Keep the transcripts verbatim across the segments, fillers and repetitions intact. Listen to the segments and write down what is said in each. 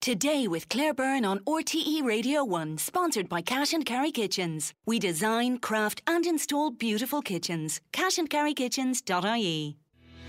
Today with Claire Byrne on R T E Radio one, sponsored by Cash and Carry Kitchens. We design, craft and install beautiful kitchens. cash and carry kitchens dot I E.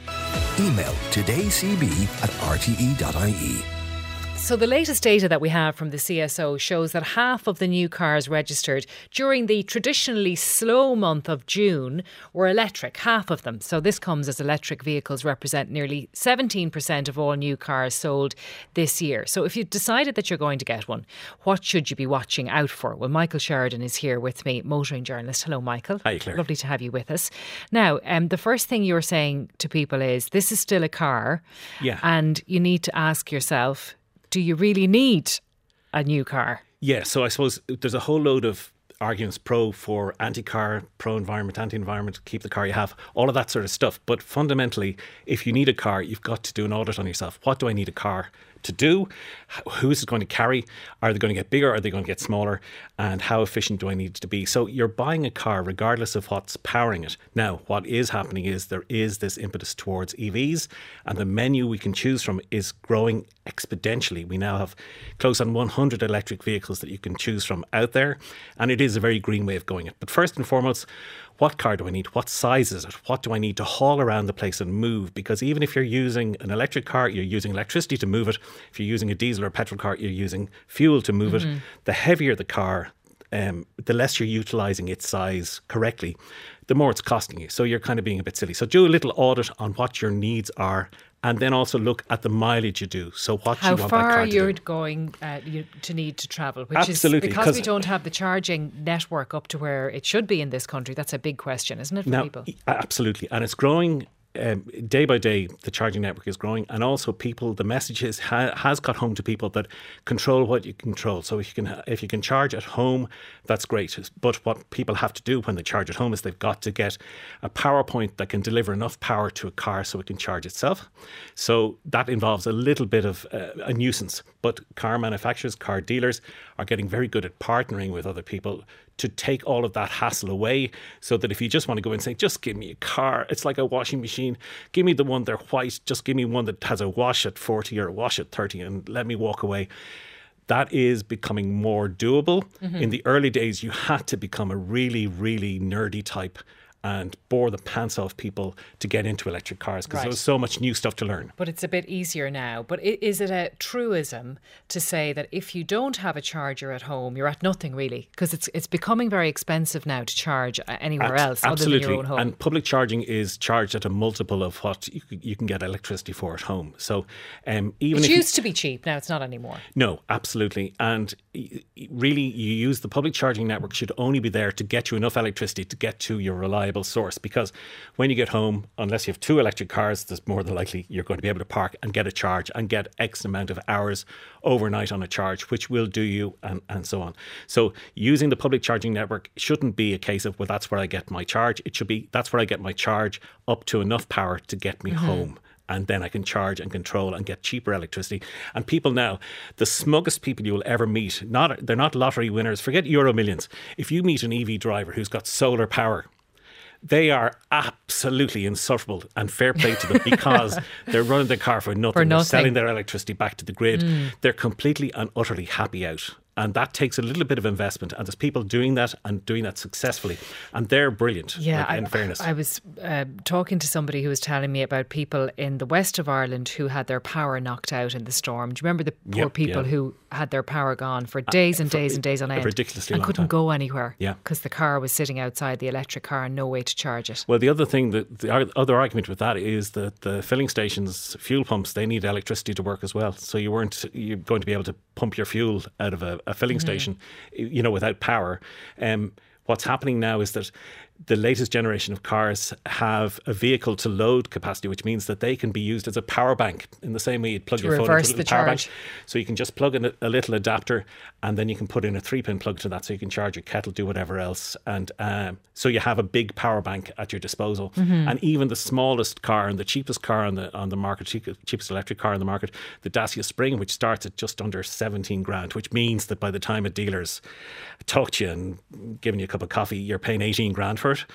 Email todaycb at r t e dot i e. So the latest data that we have from the C S O shows that half of the new cars registered during the traditionally slow month of June were electric, half of them. So this comes as electric vehicles represent nearly seventeen percent of all new cars sold this year. So if you decided that you're going to get one, what should you be watching out for? Well, Michael Sheridan is here with me, motoring journalist. Hello, Michael. Hi, Claire. Lovely to have you with us. Now, um, the first thing you're saying to people is this is still a car. Yeah. And you need to ask yourself, do you really need a new car? Yeah, so I suppose there's a whole load of arguments pro for anti-car, pro-environment, anti-environment, keep the car you have, all of that sort of stuff. But fundamentally, if you need a car, you've got to do an audit on yourself. What do I need a car to do? Who is it going to carry? Are they going to get bigger? Are they going to get smaller? And how efficient do I need to be? So you're buying a car regardless of what's powering it. Now, what is happening is there is this impetus towards E Vs, and the menu we can choose from is growing exponentially. We now have close on one hundred electric vehicles that you can choose from out there, and it is a very green way of going it. But first and foremost, what car do I need? What size is it? What do I need to haul around the place and move? Because even if you're using an electric car, you're using electricity to move it. If you're using a diesel or a petrol car, you're using fuel to move mm-hmm. it. The heavier the car, um, the less you're utilising its size correctly, the more it's costing you. So you're kind of being a bit silly. So do a little audit on what your needs are, and then also look at the mileage you do. So what How you want that car far to you're do. going uh, you, to need to travel, which Absolutely, is because we don't have the charging network up to where it should be in this country. That's a big question, isn't it, for now, people? Absolutely, and it's growing. Um, day by day, the charging network is growing, and also people. The message is, ha, has got home to people that control what you control. So if you can, if you can charge at home, that's great. But what people have to do when they charge at home is they've got to get a power point that can deliver enough power to a car so it can charge itself. So that involves a little bit of uh, a nuisance. But car manufacturers, car dealers are getting very good at partnering with other people to take all of that hassle away, so that if you just want to go and say, just give me a car, it's like a washing machine, give me the one they're white, just give me one that has a wash at forty or a wash at thirty and let me walk away. That is becoming more doable. Mm-hmm. In the early days, you had to become a really, really nerdy type and bore the pants off people to get into electric cars because right. there was so much new stuff to learn. But it's a bit easier now. But is it a truism to say that if you don't have a charger at home, you're at nothing really? Because it's it's becoming very expensive now to charge anywhere Abs- else absolutely. other than your own home. And public charging is charged at a multiple of what you, you can get electricity for at home. So um, even it if used you, to be cheap, now it's not anymore. No, absolutely. And really, you use the public charging network should only be there to get you enough electricity to get to your reliable source, because when you get home, unless you have two electric cars, there's more than likely you're going to be able to park and get a charge and get X amount of hours overnight on a charge, which will do you, and, and so on. So using the public charging network shouldn't be a case of, well, that's where I get my charge. It should be, that's where I get my charge up to enough power to get me mm-hmm. home. And then I can charge and control and get cheaper electricity. And people now, the smuggest people you will ever meet, not they're not lottery winners, forget Euro Millions. If you meet an E V driver who's got solar power, they are absolutely insufferable, and fair play to them, because they're running their car for nothing. For nothing. They're selling their electricity back to the grid. Mm. They're completely and utterly happy out. And that takes a little bit of investment. And there's people doing that and doing that successfully. And they're brilliant, yeah, like, in I, fairness. I was uh, talking to somebody who was telling me about people in the west of Ireland who had their power knocked out in the storm. Do you remember the poor yep, people yeah. who had their power gone for days and for days and days on end? Ridiculously and long couldn't time. go anywhere Yeah. because the car was sitting outside, the electric car, and no way to charge it. Well, the other thing, that the other argument with that is that the filling stations, fuel pumps, they need electricity to work as well. So you weren't you're going to be able to pump your fuel out of a, a filling mm-hmm. station, you know, without power. Um, what's happening now is that the latest generation of cars have a vehicle to load capacity, which means that they can be used as a power bank in the same way you'd plug to your phone reverse into a the power charge. bank. So you can just plug in a, a little adapter, and then you can put in a three-pin plug to that, so you can charge your kettle, do whatever else. And um, so you have a big power bank at your disposal. Mm-hmm. And even the smallest car and the cheapest car on the on the market, cheapest electric car on the market, the Dacia Spring, which starts at just under seventeen grand, which means that by the time a dealer's talked to you and given you a cup of coffee, you're paying eighteen grand for it.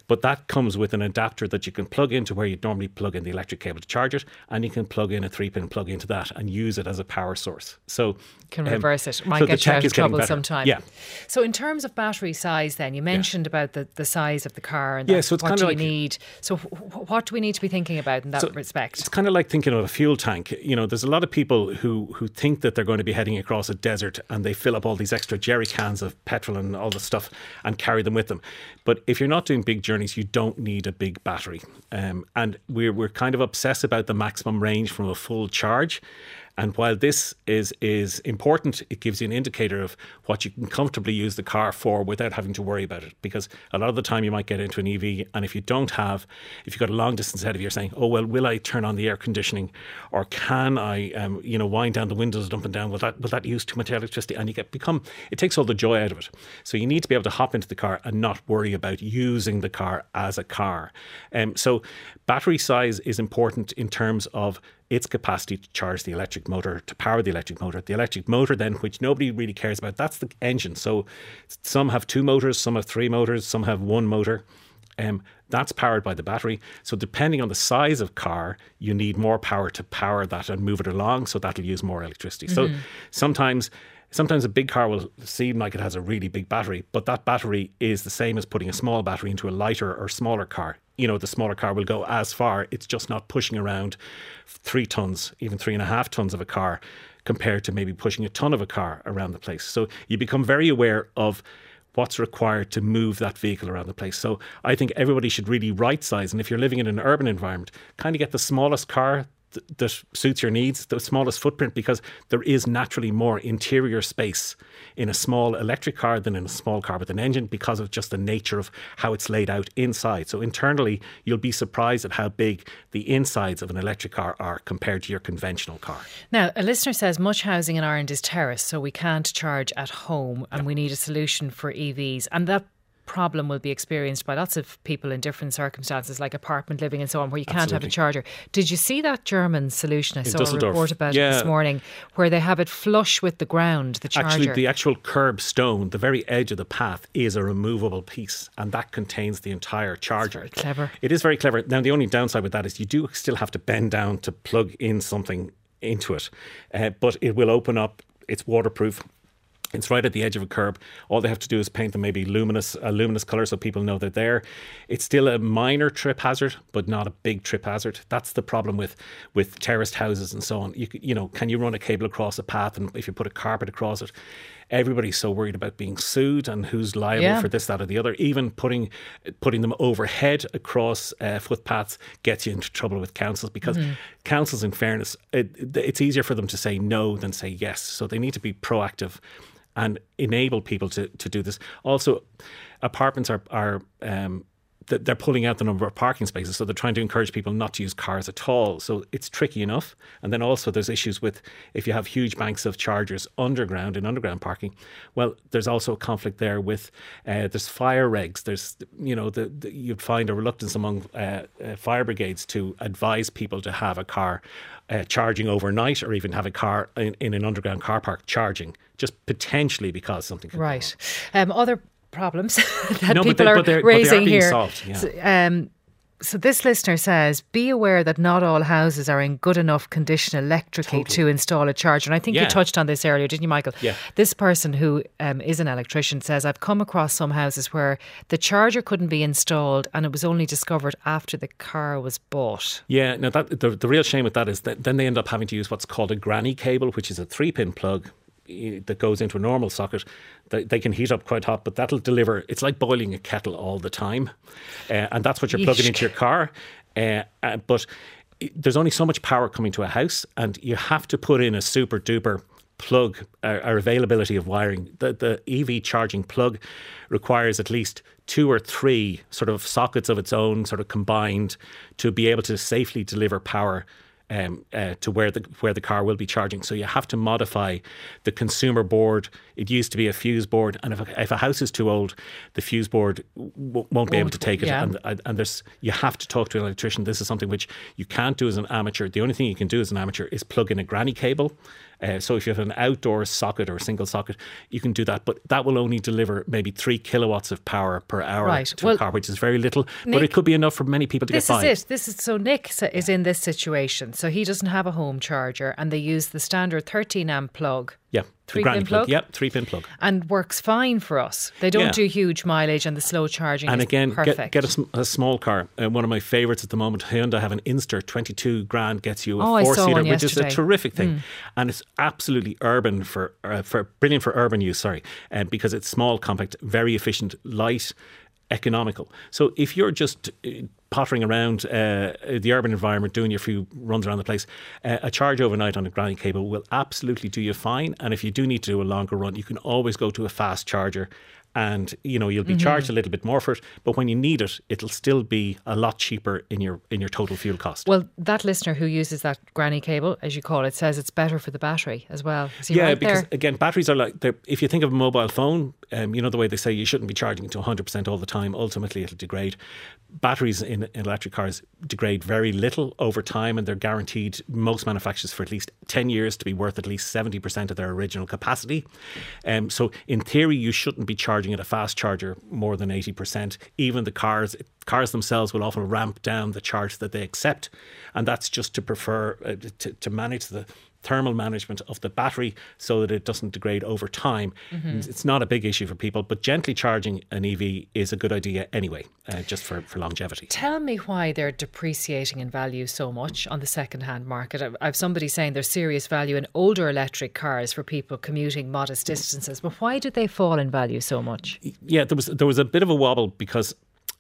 But that comes with an adapter that you can plug into where you'd normally plug in the electric cable to charge it, and you can plug in a three-pin plug into that and use it as a power source. So can reverse um, it. Might so get you out of trouble sometime. Yeah. So in terms of battery size then, you mentioned yeah. about the, the size of the car and yeah, that, so it's what kind do of you like, need. So what do we need to be thinking about in that so respect? It's kind of like thinking of a fuel tank. You know, there's a lot of people who, who think that they're going to be heading across a desert and they fill up all these extra jerry cans of petrol and all the stuff and carry them with them. But if you're not doing big journeys, you don't need a big battery. Um, and we're, we're kind of obsessed about the maximum range from a full charge. And while this is is important, it gives you an indicator of what you can comfortably use the car for without having to worry about it. Because a lot of the time you might get into an E V, and if you don't have, if you've got a long distance ahead of you, you're saying, oh, well, will I turn on the air conditioning? Or can I, um, you know, wind down the windows up and down? Will that, will that use too much electricity? And you get become, it takes all the joy out of it. So you need to be able to hop into the car and not worry about using the car as a car. Um, so battery size is important in terms of its capacity to charge the electric motor, to power the electric motor. The electric motor then, which nobody really cares about, that's the engine. So some have two motors, some have three motors, some have one motor. Um, that's powered by the battery. So depending on the size of car, you need more power to power that and move it along. So that'll use more electricity. Mm-hmm. So sometimes... Sometimes a big car will seem like it has a really big battery, but that battery is the same as putting a small battery into a lighter or smaller car. You know, the smaller car will go as far. It's just not pushing around three tons, even three and a half tons of a car compared to maybe pushing a ton of a car around the place. So you become very aware of what's required to move that vehicle around the place. So I think everybody should really right size. And if you're living in an urban environment, kind of get the smallest car that suits your needs, the smallest footprint, because there is naturally more interior space in a small electric car than in a small car with an engine because of just the nature of how it's laid out inside. So internally, you'll be surprised at how big the insides of an electric car are compared to your conventional car. Now, a listener says much housing in Ireland is terraced, so we can't charge at home and yep. we need a solution for E Vs. And that problem will be experienced by lots of people in different circumstances, like apartment living and so on, where you can't Absolutely. have a charger. Did you see that German solution? I in saw Dusseldorf. a report about yeah. it this morning, where they have it flush with the ground, the charger. Actually, the actual curb stone, the very edge of the path, is a removable piece, and that contains the entire charger. That's very clever. It is very clever. Now, the only downside with that is you do still have to bend down to plug in something into it, uh, but it will open up. It's waterproof. It's right at the edge of a curb. All they have to do is paint them maybe luminous, a luminous colour so people know they're there. It's still a minor trip hazard, but not a big trip hazard. That's the problem with, with terraced houses and so on. You, you know, can you run a cable across a path, and if you put a carpet across it? Everybody's so worried about being sued and who's liable yeah. for this, that or the other. Even putting putting them overhead across uh, footpaths gets you into trouble with councils, because mm-hmm. councils, in fairness, it, it's easier for them to say no than say yes. So they need to be proactive and enable people to, to do this. Also, apartments are are um, they're pulling out the number of parking spaces, so they're trying to encourage people not to use cars at all. So it's tricky enough. And then also there's issues with, if you have huge banks of chargers underground in underground parking, well, there's also a conflict there with uh, there's fire regs. There's, you know, the, the, you'd find a reluctance among uh, uh, fire brigades to advise people to have a car uh, charging overnight, or even have a car in, in an underground car park charging, just potentially because something could right. Um, other problems that no, people but they, are but they're, raising but they are being here. Solved, yeah. So, um, so this listener says, be aware that not all houses are in good enough condition electrically totally. to install a charger. And I think yeah. you touched on this earlier, didn't you, Michael? Yeah. This person who um, is an electrician says, I've come across some houses where the charger couldn't be installed and it was only discovered after the car was bought. Yeah, now that the, the real shame with that is that then they end up having to use what's called a granny cable, which is a three-pin plug that goes into a normal socket. They, they can heat up quite hot, but that'll deliver, it's like boiling a kettle all the time. Uh, and that's what you're Yeesh. plugging into your car. Uh, uh, but there's only so much power coming to a house, and you have to put in a super duper plug uh, or availability of wiring. The, the E V charging plug requires at least two or three sort of sockets of its own, sort of combined, to be able to safely deliver power Um, uh, to where the where the car will be charging. So you have to modify the consumer board. It used to be a fuse board, and if a, if a house is too old, the fuse board w- won't be able to take it. Yeah. And, and there's you have to talk to an electrician. This is something which you can't do as an amateur. The only thing you can do as an amateur is plug in a granny cable Uh, so if you have an outdoor socket or a single socket, you can do that. But that will only deliver maybe three kilowatts of power per hour Right. to Well, a car, which is very little. Nick, but it could be enough for many people to This get by. is it. This is so Nick is in this situation. So he doesn't have a home charger, and they use the standard thirteen amp plug. Yeah, Three the granny pin plug? Yeah, three pin plug. And works fine for us. They don't Yeah. do huge mileage, and the slow charging And is again, perfect. get, get a, sm- a small car. Uh, one of my favourites at the moment, Hyundai have an Inster, twenty-two grand gets you a Oh, I saw four-seater, one which is a yesterday. terrific thing. And it's absolutely urban for, uh, for brilliant for urban use, sorry, uh, because it's small, compact, very efficient, light, economical. So if you're just uh, pottering around uh, the urban environment, doing your few runs around the place, uh, a charge overnight on a granny cable will absolutely do you fine. And if you do need to do a longer run, you can always go to a fast charger. And you know you'll be Mm-hmm. charged a little bit more for it, but when you need it, it'll still be a lot cheaper in your in your total fuel cost. Well, that listener who uses that granny cable, as you call it, says it's better for the battery as well. Is he yeah, right because there? again, batteries are like they're- if you think of a mobile phone, um, you know the way they say you shouldn't be charging it to one hundred percent all the time. Ultimately, it'll degrade. Batteries in, in electric cars degrade very little over time, and they're guaranteed most manufacturers for at least ten years to be worth at least seventy percent of their original capacity. Um, so, in theory, you shouldn't be charging at a fast charger more than eighty percent. Even the cars cars themselves will often ramp down the charge that they accept, and that's just to prefer uh, to, to manage the thermal management of the battery so that it doesn't degrade over time. Mm-hmm. It's not a big issue for people, but gently charging an E V is a good idea anyway, uh, just for, for longevity. Tell me why they're depreciating in value so much on the second-hand market. I've, I've somebody saying there's serious value in older electric cars for people commuting modest distances, but why do they fall in value so much? Yeah, there was there was a bit of a wobble because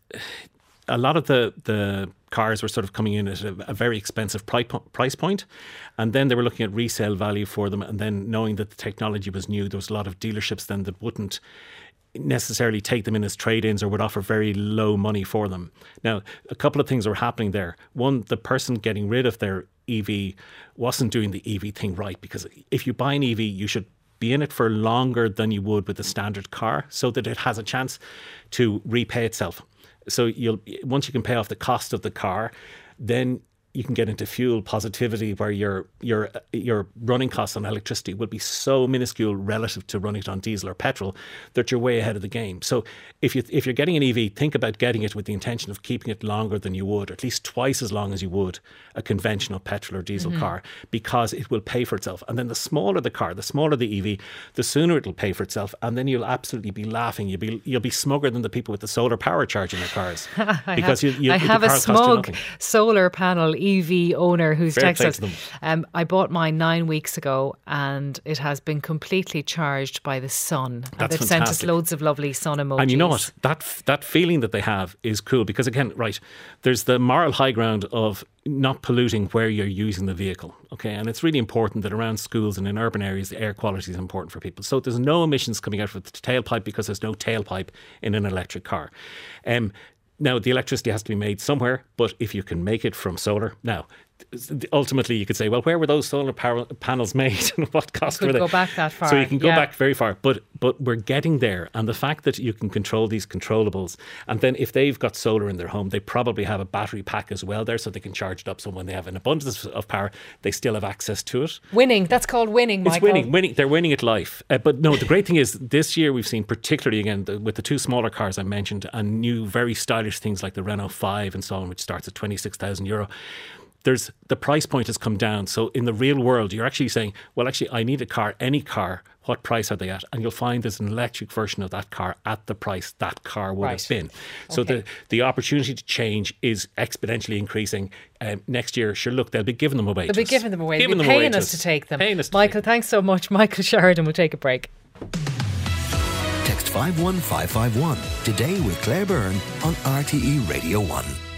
a lot of the, the cars were sort of coming in at a, a very expensive price, price point, and then they were looking at resale value for them, and then knowing that the technology was new, there was a lot of dealerships then that wouldn't necessarily take them in as trade-ins or would offer very low money for them. Now, a couple of things were happening there. One, the person getting rid of their E V wasn't doing the E V thing right, because if you buy an E V, you should be in it for longer than you would with a standard car so that it has a chance to repay itself. So you'll once you can pay off the cost of the car, then you can get into fuel positivity, where your your your running costs on electricity will be so minuscule relative to running it on diesel or petrol that you're way ahead of the game. So if you if you're getting an E V, think about getting it with the intention of keeping it longer than you would, or at least twice as long as you would a conventional petrol or diesel Mm-hmm. car, because it will pay for itself. And then the smaller the car, the smaller the E V, the sooner it'll pay for itself. And then you'll absolutely be laughing. You'll be you'll be smugger than the people with the solar power charging their cars, I because have, you, you, I the have a car costs you smug nothing. solar panel E V owner who's Fair texted play us. to them. Um, I bought mine nine weeks ago, and it has been completely charged by the sun. And That's they've sent us fantastic. loads of lovely sun emojis. And you know what? That that feeling that they have is cool, because again, right, there's the moral high ground of not polluting where you're using the vehicle. Okay, and it's really important that around schools and in urban areas, the air quality is important for people. So there's no emissions coming out of the tailpipe, because there's no tailpipe in an electric car. Um, now, the electricity has to be made somewhere, but if you can make it from solar, now, ultimately you could say, well, where were those solar power panels made and what cost You were could they? go back that far, So you can go yeah. back very far, but but we're getting there. And the fact that you can control these controllables, and then if they've got solar in their home, they probably have a battery pack as well there, so they can charge it up. So when they have an abundance of power, they still have access to it. Winning. That's called winning, Michael. It's winning, winning. They're winning at life. Uh, but no, the great thing is this year we've seen, particularly again the, with the two smaller cars I mentioned, and new very stylish things like the Renault five and so on, which starts at twenty-six thousand euro. There's the price point has come down. So in the real world, you're actually saying, well, actually, I need a car, any car. What price are they at? And you'll find there's an electric version of that car at the price that car would Right. have been. So Okay. the, the opportunity to change is exponentially increasing. Um, next year, sure, look, they'll be giving them away. They'll to be us. giving them away. Giving They'll them be away paying to us to take them. Paying us to Michael, take thanks so much. Michael Sheridan. We'll take a break. Text five one five five one today with Claire Byrne on R T E Radio one.